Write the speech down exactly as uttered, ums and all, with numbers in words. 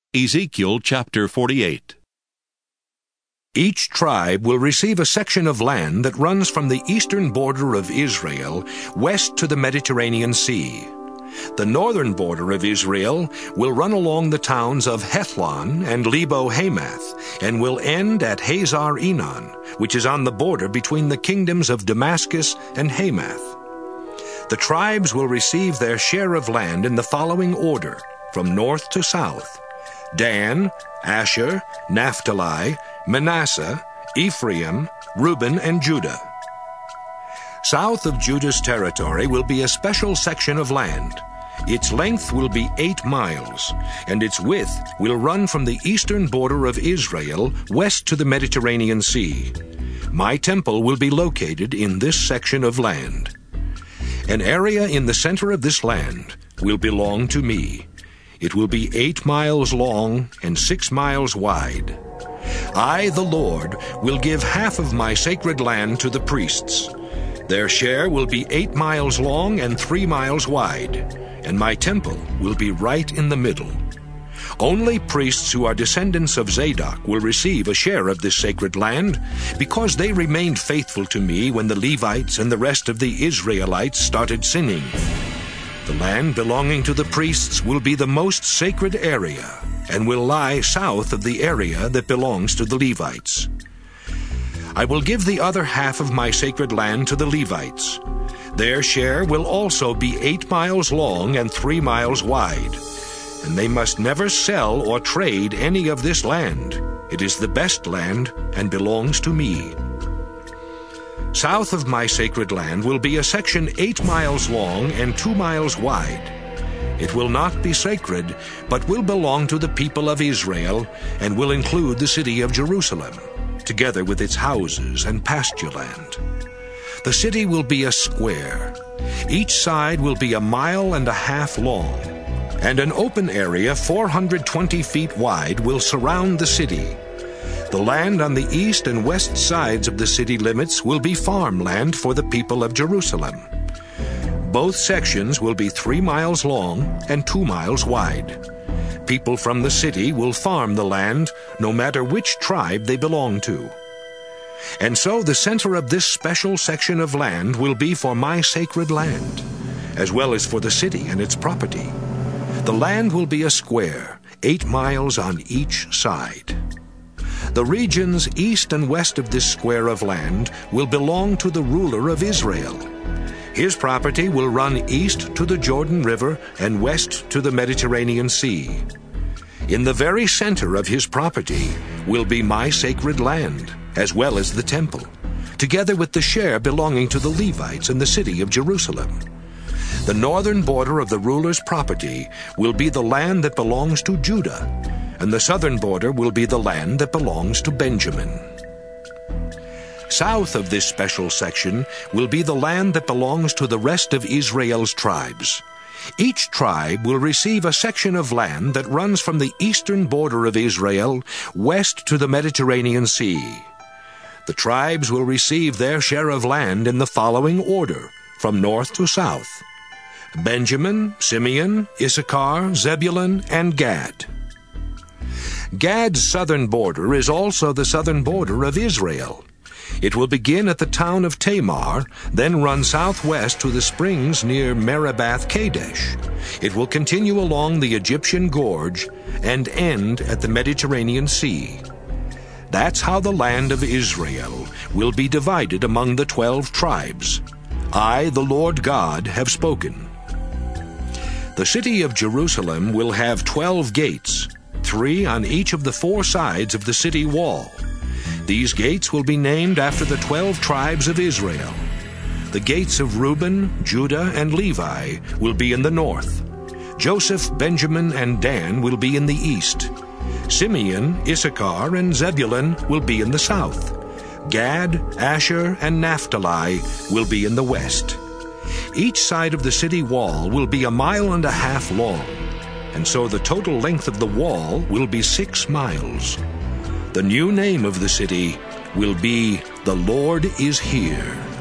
Ezekiel chapter forty-eight. Each tribe will receive a section of land that runs from the eastern border of Israel west to the Mediterranean Sea. The northern border of Israel will run along the towns of Hethlon and Lebo-Hamath, and will end at Hazar Enon, which is on the border between the kingdoms of Damascus and Hamath. The tribes will receive their share of land in the following order, from north to south: Dan, Asher, Naphtali, Manasseh, Ephraim, Reuben, and Judah. South of Judah's territory will be a special section of land. Its length will be eight miles, and its width will run from the eastern border of Israel west to the Mediterranean Sea. My temple will be located in this section of land. An area in the center of this land will belong to me. It will be eight miles long and six miles wide. I, the Lord, will give half of my sacred land to the priests. Their share will be eight miles long and three miles wide, and my temple will be right in the middle. Only priests who are descendants of Zadok will receive a share of this sacred land, because they remained faithful to me when the Levites and the rest of the Israelites started sinning. The land belonging to the priests will be the most sacred area, and will lie south of the area that belongs to the Levites. I will give the other half of my sacred land to the Levites. Their share will also be eight miles long and three miles wide, and they must never sell or trade any of this land. It is the best land and belongs to me. South of my sacred land will be a section eight miles long and two miles wide. It will not be sacred, but will belong to the people of Israel, and will include the city of Jerusalem, together with its houses and pasture land. The city will be a square. Each side will be a mile and a half long, and an open area four hundred twenty feet wide will surround the city. The land on the east and west sides of the city limits will be farmland for the people of Jerusalem. Both sections will be three miles long and two miles wide. People from the city will farm the land, no matter which tribe they belong to. And so the center of this special section of land will be for my sacred land, as well as for the city and its property. The land will be a square, eight miles on each side. The regions east and west of this square of land will belong to the ruler of Israel. His property will run east to the Jordan River and west to the Mediterranean Sea. In the very center of his property will be my sacred land, as well as the temple, together with the share belonging to the Levites and the city of Jerusalem. The northern border of the ruler's property will be the land that belongs to Judah, and the southern border will be the land that belongs to Benjamin. South of this special section will be the land that belongs to the rest of Israel's tribes. Each tribe will receive a section of land that runs from the eastern border of Israel west to the Mediterranean Sea. The tribes will receive their share of land in the following order, from north to south: Benjamin, Simeon, Issachar, Zebulun, and Gad. Gad's southern border is also the southern border of Israel. It will begin at the town of Tamar, then run southwest to the springs near Meribath Kadesh. It will continue along the Egyptian Gorge and end at the Mediterranean Sea. That's how the land of Israel will be divided among the twelve tribes. I, the Lord God, have spoken. The city of Jerusalem will have twelve gates, three on each of the four sides of the city wall. These gates will be named after the twelve tribes of Israel. The gates of Reuben, Judah, and Levi will be in the north. Joseph, Benjamin, and Dan will be in the east. Simeon, Issachar, and Zebulun will be in the south. Gad, Asher, and Naphtali will be in the west. Each side of the city wall will be a mile and a half long, and so the total length of the wall will be six miles. The new name of the city will be The Lord is Here.